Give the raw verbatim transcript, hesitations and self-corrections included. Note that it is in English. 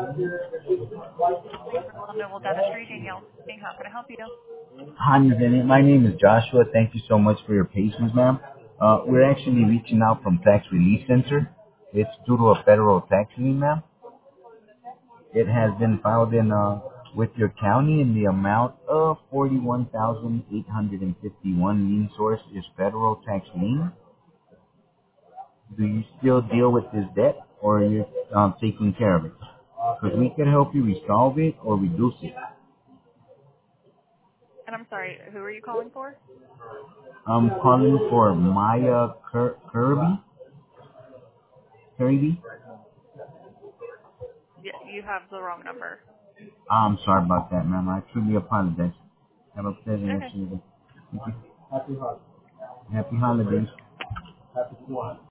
Thanks for calling Noble Dentistry. Danielle speaking. How can I help you? Hi, Miz Bennett. My name is Joshua. Thank you so much for your patience, ma'am. Uh, we're actually reaching out from Tax Relief Center. It's due to a federal tax lien, ma'am. It has been filed in uh, with your county in the amount of forty-one thousand eight hundred fifty-one. Lien source is federal tax lien. Do you still deal with this debt, or are you um, taking care of it? Because we can help you resolve it or reduce it. And I'm sorry, who are you calling for? I'm calling for Maya Ker- Kirby. Kirby. Y- You have the wrong number. I'm sorry about that, ma'am. I truly apologize. Have a pleasant rest Okay. of your day. Thank you. Happy holidays. Happy holidays.